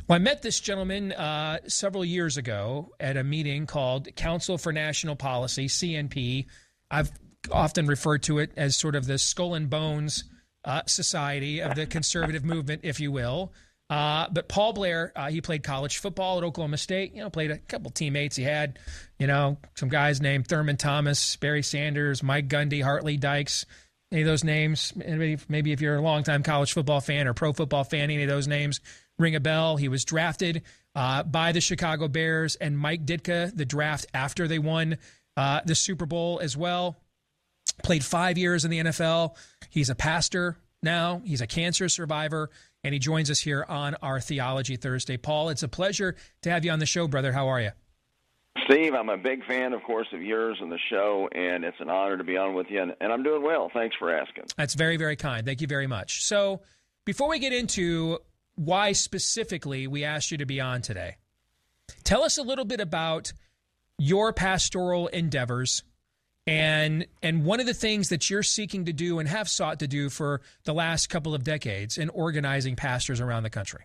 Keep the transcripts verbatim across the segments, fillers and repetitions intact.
Well, I met this gentleman uh, several years ago at a meeting called Council for National Policy, C N P. I've often referred to it as sort of the skull and bones uh, society of the conservative movement, if you will. Uh, but Paul Blair, uh, he played college football at Oklahoma State, you know, played a couple teammates. He had, you know, some guys named Thurman Thomas, Barry Sanders, Mike Gundy, Hartley Dykes, any of those names. Maybe, maybe if you're a longtime college football fan or pro football fan, any of those names ring a bell. He was drafted uh, by the Chicago Bears and Mike Ditka, the draft after they won uh, the Super Bowl as well. Played five years in the N F L. He's a pastor now. He's a cancer survivor. And he joins us here on our Theology Thursday. Paul, it's a pleasure to have you on the show, brother. How are you? Steve, I'm a big fan, of course, of yours and the show, and it's an honor to be on with you. And, and I'm doing well. Thanks for asking. That's very, very kind. Thank you very much. So before we get into why specifically we asked you to be on today, tell us a little bit about your pastoral endeavors And and one of the things that you're seeking to do and have sought to do for the last couple of decades in organizing pastors around the country.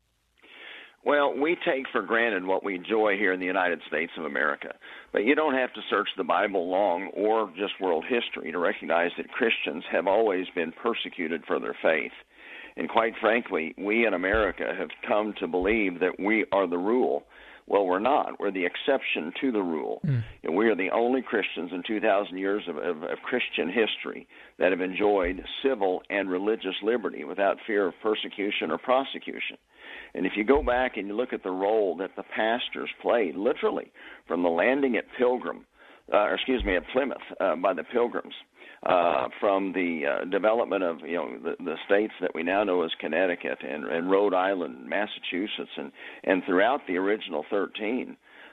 Well, we take for granted what we enjoy here in the United States of America. But you don't have to search the Bible long or just world history to recognize that Christians have always been persecuted for their faith. And quite frankly, we in America have come to believe that we are the rule. Well, we're not. We're the exception to the rule. Mm. And we are the only Christians in two thousand years of, of, of Christian history that have enjoyed civil and religious liberty without fear of persecution or prosecution. And if you go back and you look at the role that the pastors played, literally, from the landing at Pilgrim, uh, or excuse me, at Plymouth uh, by the Pilgrims, uh, from the uh, development of you know the, the states that we now know as Connecticut and, and Rhode Island, Massachusetts, and, and throughout the original thirteen,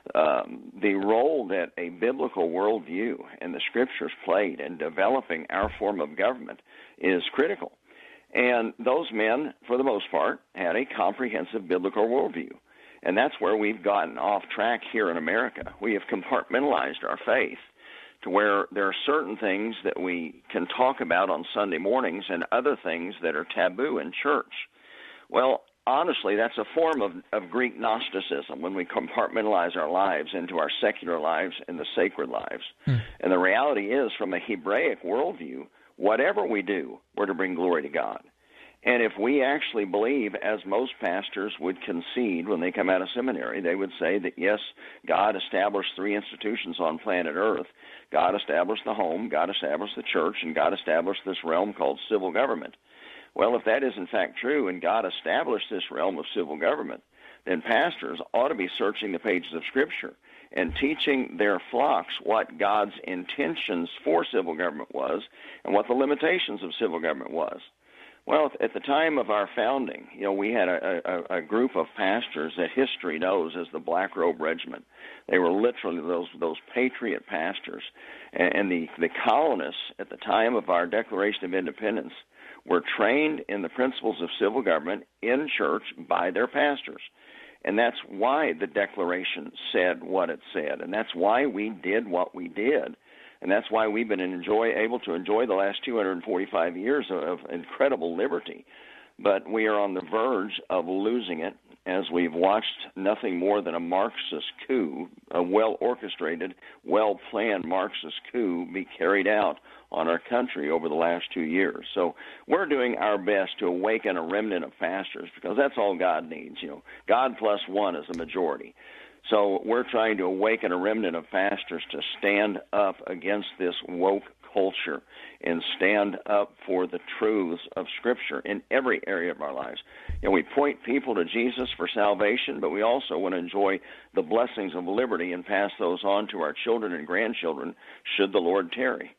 um, the role that a biblical worldview and the Scriptures played in developing our form of government is critical. And those men, for the most part, had a comprehensive biblical worldview. And that's where we've gotten off track here in America. We have compartmentalized our faith to where there are certain things that we can talk about on Sunday mornings and other things that are taboo in church. Well, honestly, that's a form of, of Greek Gnosticism when we compartmentalize our lives into our secular lives and the sacred lives. Hmm. And the reality is, from a Hebraic worldview, whatever we do, we're to bring glory to God. And if we actually believe, as most pastors would concede when they come out of seminary, they would say that, yes, God established three institutions on planet Earth. God established the home, God established the church, and God established this realm called civil government. Well, if that is in fact true, and God established this realm of civil government, then pastors ought to be searching the pages of Scripture and teaching their flocks what God's intentions for civil government was and what the limitations of civil government was. Well, at the time of our founding, you know, we had a, a, a group of pastors that history knows as the Black Robe Regiment. They were literally those those patriot pastors. And, and the, the colonists at the time of our Declaration of Independence were trained in the principles of civil government in church by their pastors. And that's why the Declaration said what it said. And that's why we did what we did. And that's why we've been enjoy, able to enjoy the last two hundred forty-five years of, of incredible liberty. But we are on the verge of losing it as we've watched nothing more than a Marxist coup, a well-orchestrated, well-planned Marxist coup be carried out on our country over the last two years. So we're doing our best to awaken a remnant of pastors because that's all God needs. You know, God plus one is a majority. So we're trying to awaken a remnant of pastors to stand up against this woke culture and stand up for the truths of Scripture in every area of our lives. You know, we point people to Jesus for salvation, but we also want to enjoy the blessings of liberty and pass those on to our children and grandchildren should the Lord tarry.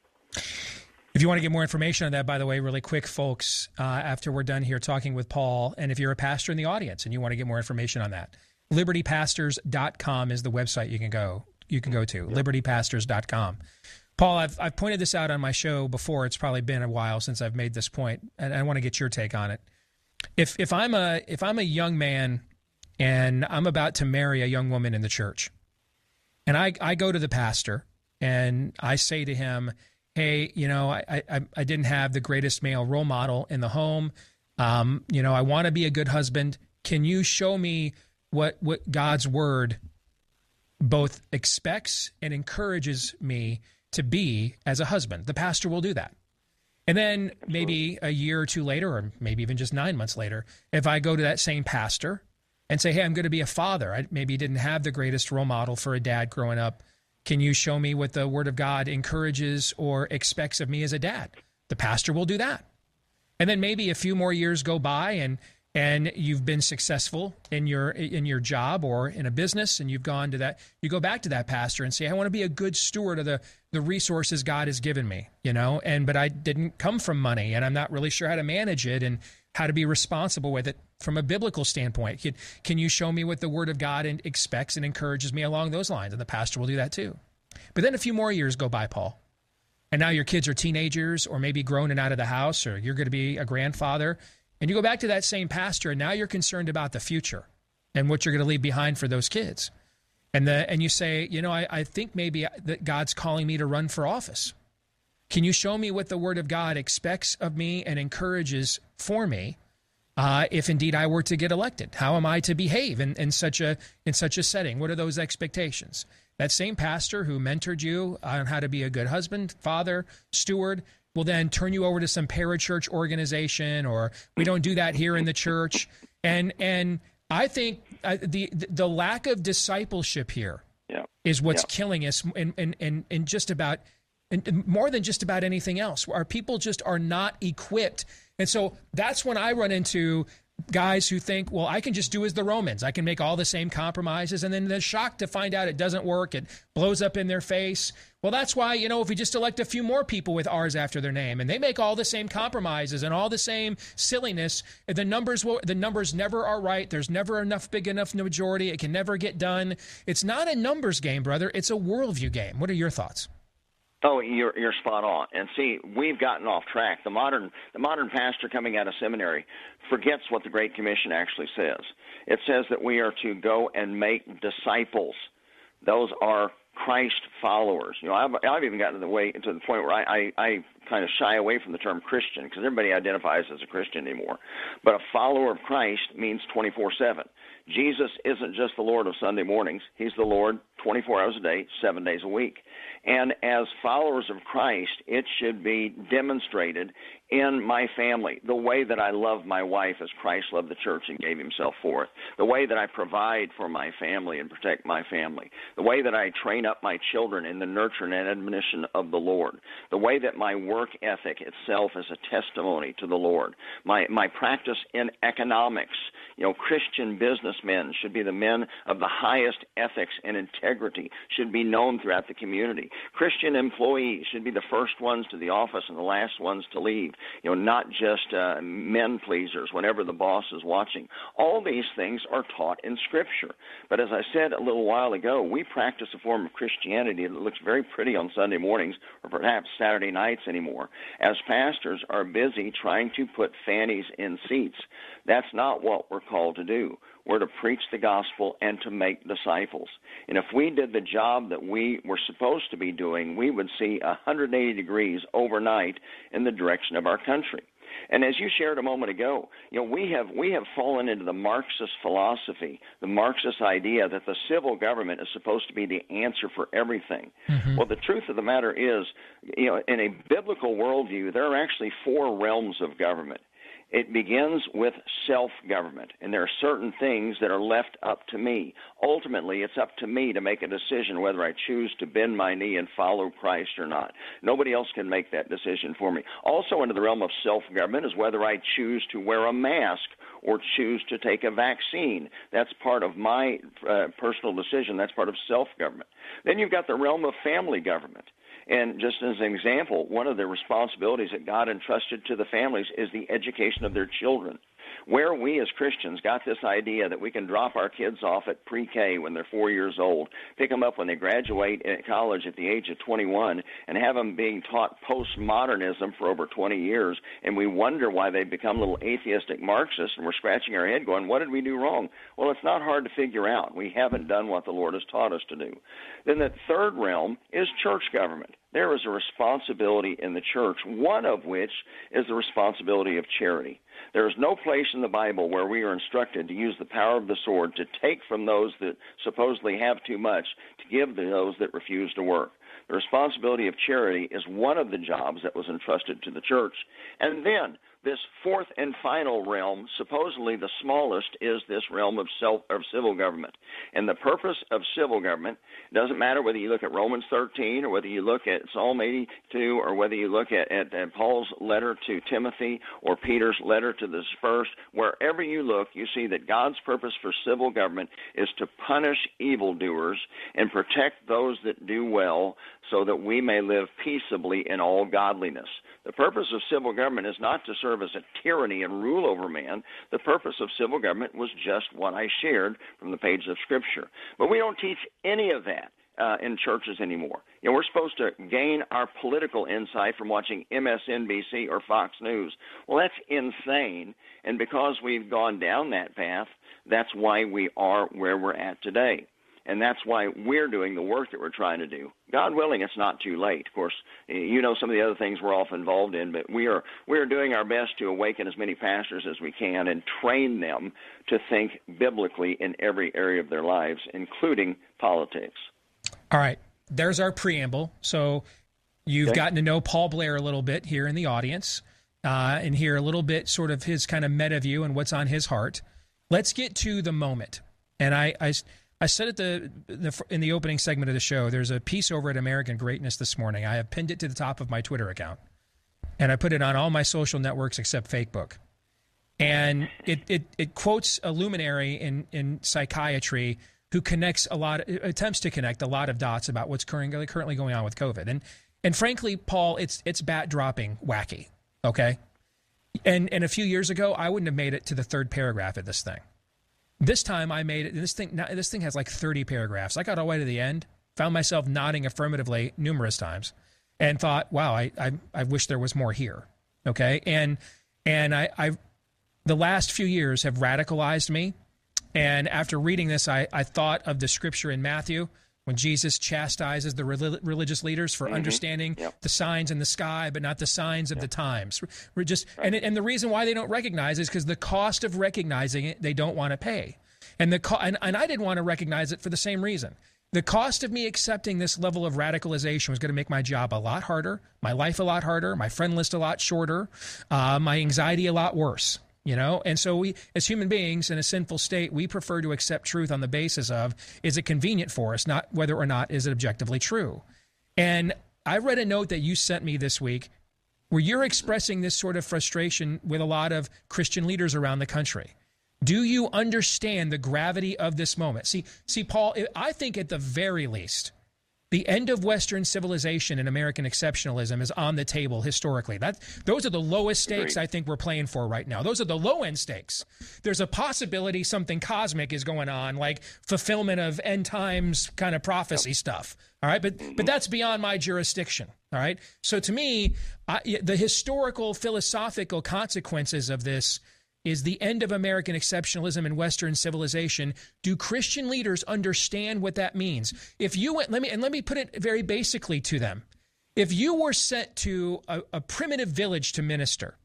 If you want to get more information on that, by the way, really quick, folks, uh, after we're done here talking with Paul, and if you're a pastor in the audience and you want to get more information on that, liberty pastors dot com is the website you can go you can go to, yep. liberty pastors dot com. Paul, I've I've pointed this out on my show before. It's probably been a while since I've made this point, and I want to get your take on it. If if I'm a if I'm a young man and I'm about to marry a young woman in the church, and I, I go to the pastor and I say to him, hey, you know, I I, I didn't have the greatest male role model in the home. Um, you know, I want to be a good husband. can you show me what what God's word both expects and encourages me to be as a husband? The pastor will do that. And then maybe a year or two later, or maybe even just nine months later, if I go to that same pastor and say, hey, I'm going to be a father. I maybe didn't have the greatest role model for a dad growing up. Can you show me what the word of God encourages or expects of me as a dad? The pastor will do that. And then maybe a few more years go by and and you've been successful in your in your job or in a business, and you've gone to that, you go back to that pastor and say, I want to be a good steward of the, the resources God has given me, you know, and but I didn't come from money, and I'm not really sure how to manage it and how to be responsible with it from a biblical standpoint. Can, can you show me what the word of God expects and encourages me along those lines? And the pastor will do that too. But then a few more years go by, Paul, and now your kids are teenagers or maybe grown and out of the house, or you're going to be a grandfather. And you go back to that same pastor, and now you're concerned about the future and what you're going to leave behind for those kids. And the and you say, you know, I, I think maybe that God's calling me to run for office. Can you show me what the word of God expects of me and encourages for me uh, if indeed I were to get elected? How am I to behave in, in such a in such a setting? What are those expectations? That same pastor who mentored you on how to be a good husband, father, steward, will then turn you over to some parachurch organization, or we don't do that here in the church. And and I think uh, the the lack of discipleship here yeah. is what's yeah. killing us, in, in, in, in just about, in, more than just about anything else. Our people just are not equipped. And so that's when I run into guys who think, well, I can just do as the Romans. I can make all the same compromises, and then they're shocked to find out it doesn't work. It blows up in their face. Well, that's why, you know, if we just elect a few more people with R's after their name, and they make all the same compromises and all the same silliness, the numbers will, the numbers never are right. There's never enough big enough majority. It can never get done. It's not a numbers game, brother. It's a worldview game. What are your thoughts? Oh, you're you're spot on. And see, we've gotten off track. The modern the modern pastor coming out of seminary forgets what the Great Commission actually says. It says that we are to go and make disciples. Those are Christ followers. You know, I've, I've even gotten to the way to the point where I, I, I kind of shy away from the term Christian, because everybody identifies as a Christian anymore. But a follower of Christ means twenty-four seven. Jesus isn't just the Lord of Sunday mornings. He's the Lord twenty-four hours a day, seven days a week. And as followers of Christ, it should be demonstrated in my family, the way that I love my wife as Christ loved the church and gave himself for it, the way that I provide for my family and protect my family, the way that I train up my children in the nurture and admonition of the Lord, the way that my work ethic itself is a testimony to the Lord, my, my practice in economics. You know, Christian businessmen should be the men of the highest ethics and integrity, should be known throughout the community. Christian employees should be the first ones to the office and the last ones to leave. You know, not just uh, men pleasers whenever the boss is watching. All these things are taught in Scripture. But as I said a little while ago, we practice a form of Christianity that looks very pretty on Sunday mornings or perhaps Saturday nights anymore, as pastors are busy trying to put fannies in seats. That's not what we're called to do. We're to preach the gospel and to make disciples. And if we did the job that we were supposed to be doing, we would see one hundred eighty degrees overnight in the direction of our country. And as you shared a moment ago, you know, we have we have fallen into the Marxist philosophy, the Marxist idea that the civil government is supposed to be the answer for everything. Mm-hmm. Well, the truth of the matter is, you know, in a biblical worldview, there are actually four realms of government. It begins with self-government, and there are certain things that are left up to me. Ultimately, it's up to me to make a decision whether I choose to bend my knee and follow Christ or not. Nobody else can make that decision for me. Also into the realm of self-government is whether I choose to wear a mask or choose to take a vaccine. That's part of my uh, personal decision. That's part of self-government. Then you've got the realm of family government. And just as an example, one of the responsibilities that God entrusted to the families is the education of their children. Where we as Christians got this idea that we can drop our kids off at pre-K when they're four years old, pick them up when they graduate at college at the age of twenty-one, and have them being taught postmodernism for over twenty years, and we wonder why they become little atheistic Marxists, and we're scratching our head going, what did we do wrong? Well, it's not hard to figure out. We haven't done what the Lord has taught us to do. Then the third realm is church government. There is a responsibility in the church, one of which is the responsibility of charity. There is no place in the Bible where we are instructed to use the power of the sword to take from those that supposedly have too much to give to those that refuse to work. The responsibility of charity is one of the jobs that was entrusted to the church. And then this fourth and final realm, supposedly the smallest, is this realm of self of civil government. And the purpose of civil government doesn't matter whether you look at Romans thirteen or whether you look at Psalm eighty-two or whether you look at, at, at Paul's letter to Timothy or Peter's letter to the dispersed. Wherever you look, you see that God's purpose for civil government is to punish evildoers and protect those that do well, so that we may live peaceably in all godliness. The purpose of civil government is not to serve as a tyranny and rule over man. The purpose of civil government was just what I shared from the pages of Scripture. But we don't teach any of that uh, in churches anymore. You know, we're supposed to gain our political insight from watching M S N B C or Fox News. Well, that's insane. And because we've gone down that path, that's why we are where we're at today. And that's why we're doing the work that we're trying to do. God willing, it's not too late. Of course, you know some of the other things we're often involved in, but we are we are doing our best to awaken as many pastors as we can and train them to think biblically in every area of their lives, including politics. All right. There's our preamble. So you've okay. gotten to know Paul Blair a little bit here in the audience uh, and hear a little bit sort of his kind of meta view and what's on his heart. Let's get to the moment. And I... I I said at the, the in the opening segment of the show, there's a piece over at American Greatness this morning. I have pinned it to the top of my Twitter account, and I put it on all my social networks except Facebook. And it it, it quotes a luminary in, in psychiatry who connects a lot, attempts to connect a lot of dots about what's currently currently going on with COVID. And and frankly, Paul, it's it's bat dropping wacky. Okay, and and a few years ago, I wouldn't have made it to the third paragraph of this thing. This time I made it. This thing, this thing has like thirty paragraphs. I got all the way to the end, found myself nodding affirmatively numerous times, and thought, "Wow, I I, I wish there was more here." Okay, and and I, I the last few years have radicalized me. And after reading this, I I thought of the scripture in Matthew when Jesus chastises the religious leaders for mm-hmm. understanding yep. the signs in the sky, but not the signs of yep. the times. We're just right. and and the reason why they don't recognize is because the cost of recognizing it, they don't want to pay. And the co- and, and I didn't want to recognize it for the same reason. The cost of me accepting this level of radicalization was going to make my job a lot harder, my life a lot harder, my friend list a lot shorter, uh, my anxiety a lot worse. You know, and so we, as human beings in a sinful state, we prefer to accept truth on the basis of, is it convenient for us, not whether or not is it objectively true. And I read a note that you sent me this week where you're expressing this sort of frustration with a lot of Christian leaders around the country. Do you understand the gravity of this moment? See, see, Paul, I think at the very least, the end of Western civilization and American exceptionalism is on the table historically. That those are the lowest stakes Agreed. I think we're playing for right now. Those are the low-end stakes. There's a possibility something cosmic is going on, like fulfillment of end times kind of prophecy yep. stuff. All right, but mm-hmm. but that's beyond my jurisdiction. All right. So to me, I, the historical, philosophical consequences of this is the end of American exceptionalism and Western civilization. Do Christian leaders understand what that means? If you went, let me and let me put it very basically to them. If you were sent to a, a primitive village to minister,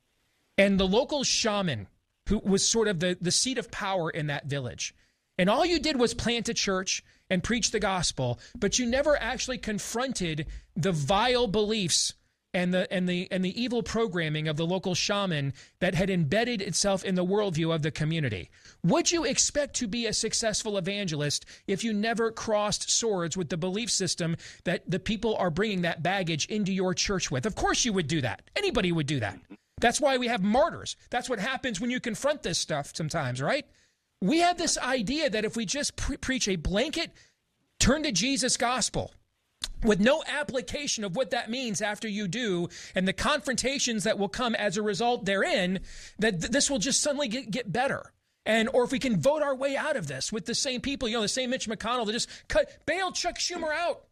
and the local shaman, who was sort of the, the seat of power in that village, and all you did was plant a church and preach the gospel, but you never actually confronted the vile beliefs and the and the and the evil programming of the local shaman that had embedded itself in the worldview of the community. Would you expect to be a successful evangelist if you never crossed swords with the belief system that the people are bringing that baggage into your church with? Of course you would do that. Anybody would do that. That's why we have martyrs. That's what happens when you confront this stuff sometimes, right? We have this idea that if we just pre- preach a blanket, turn to Jesus gospel, with no application of what that means after you do, and the confrontations that will come as a result therein, that th- this will just suddenly get, get better. And or if we can vote our way out of this with the same people, you know, the same Mitch McConnell that just cut, bail Chuck Schumer out.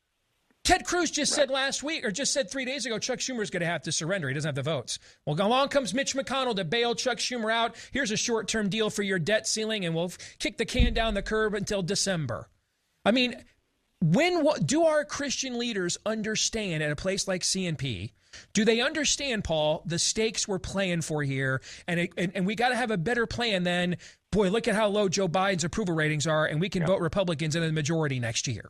Ted Cruz just said last week, or just said three days ago, Chuck Schumer's going to have to surrender. He doesn't have the votes. Well, along comes Mitch McConnell to bail Chuck Schumer out. Here's a short-term deal for your debt ceiling, and we'll kick the can down the curb until December. I mean, when do our Christian leaders understand at a place like C N P Do they understand, Paul, the stakes we're playing for here? And it, and, and we got to have a better plan than, boy, look at how low Joe Biden's approval ratings are, and we can yeah. vote Republicans into the majority next year.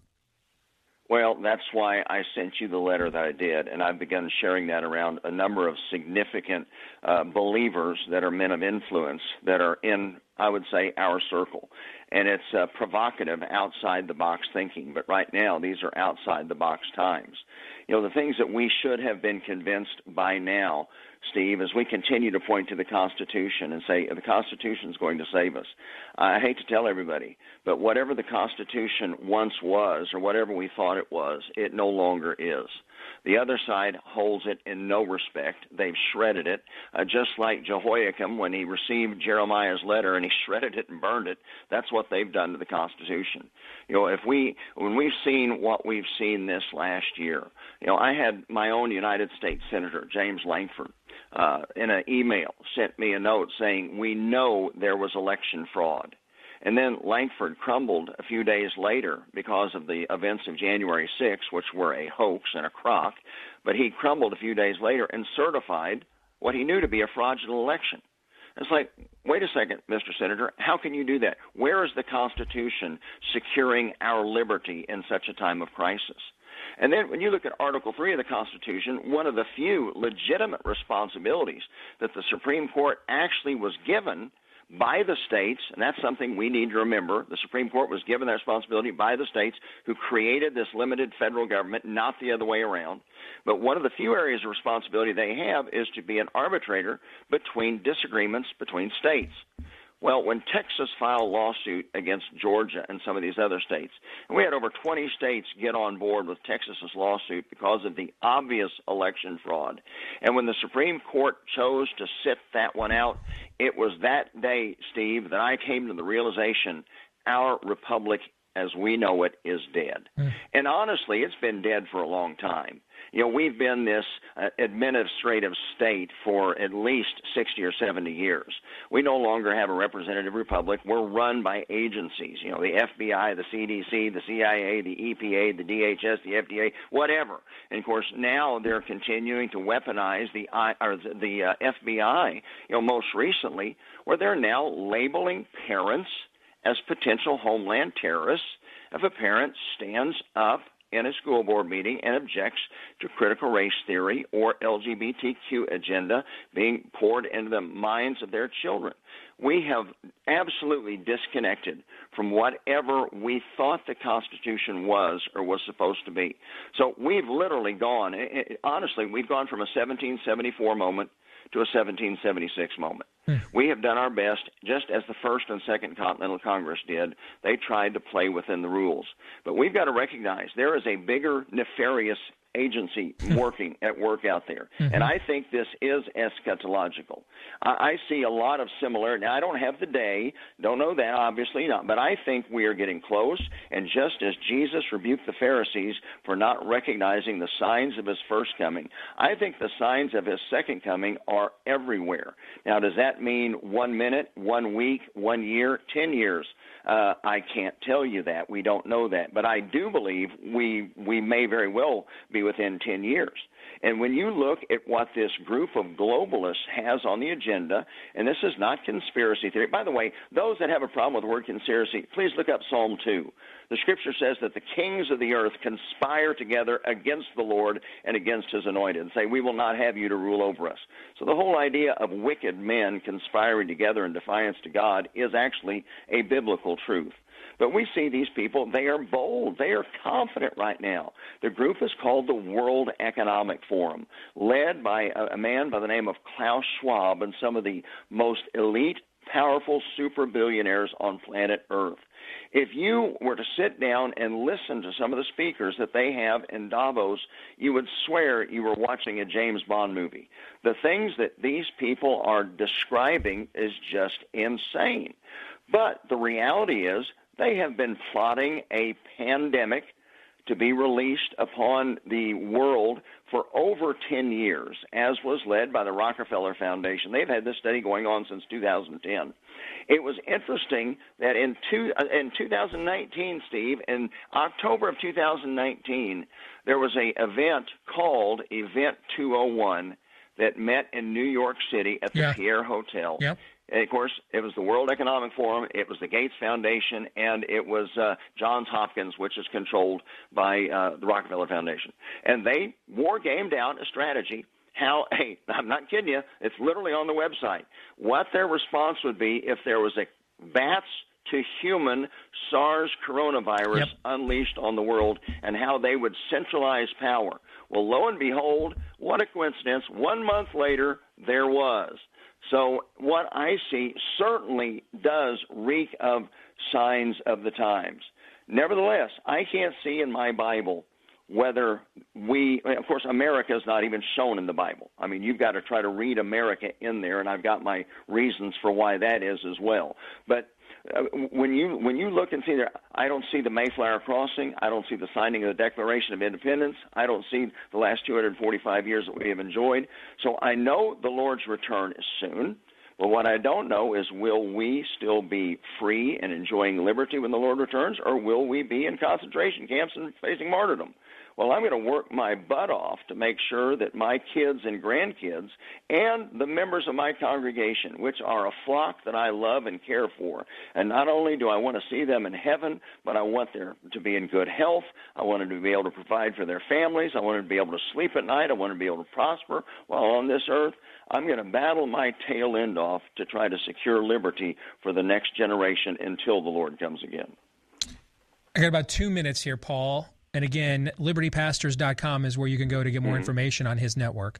Well, that's why I sent you the letter that I did, and I've begun sharing that around a number of significant uh, believers that are men of influence that are in, I would say, our circle. And it's uh, provocative, outside-the-box thinking. But right now, these are outside-the-box times. You know, the things that we should have been convinced by now, Steve, as we continue to point to the Constitution and say the Constitution is going to save us. I hate to tell everybody, but whatever the Constitution once was or whatever we thought it was, it no longer is. The other side holds it in no respect. They've shredded it, uh, just like Jehoiakim when he received Jeremiah's letter and he shredded it and burned it. That's what they've done to the Constitution. You know, if we, when we've seen what we've seen this last year, you know, I had my own United States Senator, James Lankford, uh, in an email sent me a note saying, we know there was election fraud. And then Lankford crumbled a few days later because of the events of January sixth, which were a hoax and a crock. But he crumbled a few days later and certified what he knew to be a fraudulent election. It's like, wait a second, Mister Senator, how can you do that? Where is the Constitution securing our liberty in such a time of crisis? And then when you look at Article three of the Constitution, one of the few legitimate responsibilities that the Supreme Court actually was given by the states, and that's something we need to remember. The Supreme Court was given that responsibility by the states who created this limited federal government, not the other way around. But one of the few areas of responsibility they have is to be an arbitrator between disagreements between states. Well, when Texas filed a lawsuit against Georgia and some of these other states, and we had over twenty states get on board with Texas's lawsuit because of the obvious election fraud. And when the Supreme Court chose to sit that one out, it was that day, Steve, that I came to the realization our republic as we know it is dead. Mm. And honestly, it's been dead for a long time. You know, we've been this uh, administrative state for at least sixty or seventy years. We no longer have a representative republic. We're run by agencies, you know, the F B I, the C D C, the C I A, the E P A, the D H S, the F D A, whatever. And, of course, now they're continuing to weaponize the, I, or the, the uh, F B I, you know, most recently, where they're now labeling parents as potential homeland terrorists if a parent stands up in a school board meeting and objects to critical race theory or L G B T Q agenda being poured into the minds of their children. We have absolutely disconnected from whatever we thought the Constitution was or was supposed to be. So we've literally gone, honestly, we've gone from a seventeen seventy-four moment to a seventeen seventy-six moment. Hmm. We have done our best, just as the First and Second Continental Congress did. They tried to play within the rules. But we've got to recognize there is a bigger nefarious agency working at work out there. Mm-hmm. And I think this is eschatological. I, I see a lot of similarity. Now, I don't have the day, don't know that, obviously not, but I think we are getting close, and just as Jesus rebuked the Pharisees for not recognizing the signs of his first coming, I think the signs of his second coming are everywhere. Now, does that mean one minute, one week, one year, ten years? Uh, I can't tell you that. We don't know that. But I do believe we we may very well be within ten years. And when you look at what this group of globalists has on the agenda, and this is not conspiracy theory. By the way, those that have a problem with the word conspiracy, please look up Psalm two. The scripture says that the kings of the earth conspire together against the Lord and against his anointed and say, we will not have you to rule over us. So the whole idea of wicked men conspiring together in defiance to God is actually a biblical truth. But we see these people, they are bold, they are confident right now. The group is called the World Economic Forum, led by a, a man by the name of Klaus Schwab and some of the most elite, powerful super billionaires on planet Earth. If you were to sit down and listen to some of the speakers that they have in Davos, you would swear you were watching a James Bond movie. The things that these people are describing is just insane. But the reality is they have been plotting a pandemic to be released upon the world for over ten years, as was led by the Rockefeller Foundation. They've had this study going on since two thousand ten. It was interesting that in, two, uh, in two thousand nineteen, Steve, in October of two thousand nineteen, there was an event called Event two oh one that met in New York City at the yeah. Pierre Hotel. Yep. And of course, it was the World Economic Forum, it was the Gates Foundation, and it was uh, Johns Hopkins, which is controlled by uh, the Rockefeller Foundation. And they war-gamed out a strategy how, hey, I'm not kidding you, it's literally on the website, what their response would be if there was a bats to human SARS coronavirus yep. unleashed on the world, and how they would centralize power. Well, lo and behold, what a coincidence, one month later, there was. So what I see certainly does reek of signs of the times. Nevertheless, I can't see in my Bible whether we, of course, America is not even shown in the Bible. I mean, you've got to try to read America in there, and I've got my reasons for why that is as well. But uh, when you when you look and see there, I don't see the Mayflower Crossing. I don't see the signing of the Declaration of Independence. I don't see the last two hundred forty-five years that we have enjoyed. So I know the Lord's return is soon. But what I don't know is, will we still be free and enjoying liberty when the Lord returns, or will we be in concentration camps and facing martyrdom? Well, I'm going to work my butt off to make sure that my kids and grandkids and the members of my congregation, which are a flock that I love and care for, and not only do I want to see them in heaven, but I want them to be in good health. I want them to be able to provide for their families. I want them to be able to sleep at night. I want them to be able to prosper while on this earth. I'm going to battle my tail end off to try to secure liberty for the next generation until the Lord comes again. I got about two minutes here, Paul. And again, liberty pastors dot com is where you can go to get more mm-hmm. information on his network.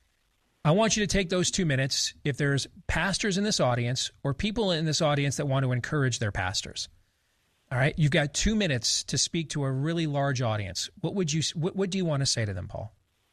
I want you to take those two minutes. If there's pastors in this audience or people in this audience that want to encourage their pastors, all right, you've got two minutes to speak to a really large audience. What would you? What, what do you want to say to them, Paul?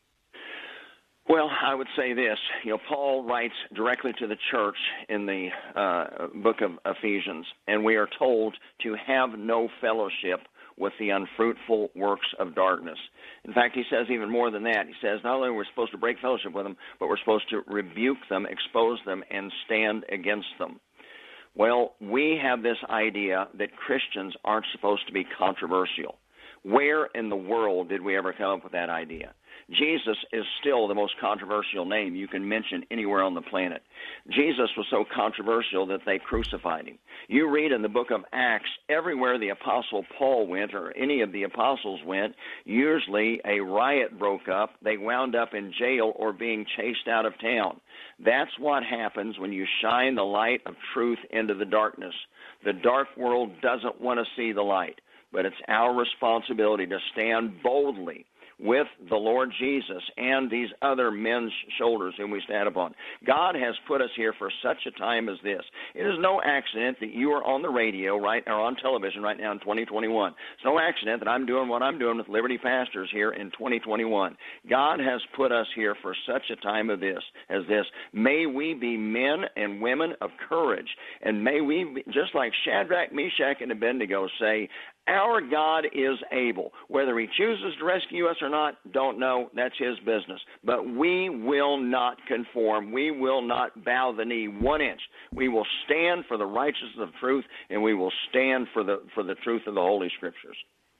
Well, I would say this. You know, Paul writes directly to the church in the uh, book of Ephesians, and we are told to have no fellowship with the unfruitful works of darkness. In fact, he says even more than that. He says not only are we supposed to break fellowship with them, but we're supposed to rebuke them, expose them, and stand against them. Well, we have this idea that Christians aren't supposed to be controversial. Where in the world did we ever come up with that idea? Jesus is still the most controversial name you can mention anywhere on the planet. Jesus was so controversial that they crucified him. You read in the book of Acts, everywhere the Apostle Paul went or any of the apostles went, usually a riot broke up. They wound up in jail or being chased out of town. That's what happens when you shine the light of truth into the darkness. The dark world doesn't want to see the light, but it's our responsibility to stand boldly with the Lord Jesus and these other men's shoulders whom we stand upon. God has put us here for such a time as this. It is no accident that you are on the radio right or on television right now in twenty twenty-one. It's no accident that I'm doing what I'm doing with Liberty Pastors here in twenty twenty-one. God has put us here for such a time of this as this. May we be men and women of courage, and may we, be, just like Shadrach, Meshach, and Abednego say, our God is able. Whether he chooses to rescue us or not, don't know. That's his business. But we will not conform. We will not bow the knee one inch. We will stand for the righteousness of truth, and we will stand for the for the truth of the Holy Scriptures.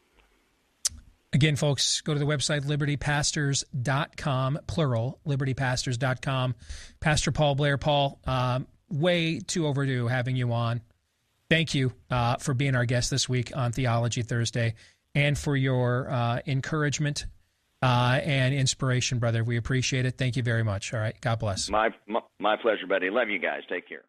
Again, folks, go to the website liberty pastors dot com, plural, liberty pastors dot com. Pastor Paul Blair. Paul, um, way too overdue having you on. Thank you uh, for being our guest this week on Theology Thursday and for your uh, encouragement uh, and inspiration, brother. We appreciate it. Thank you very much. All right. God bless. My, my, my pleasure, buddy. Love you guys. Take care.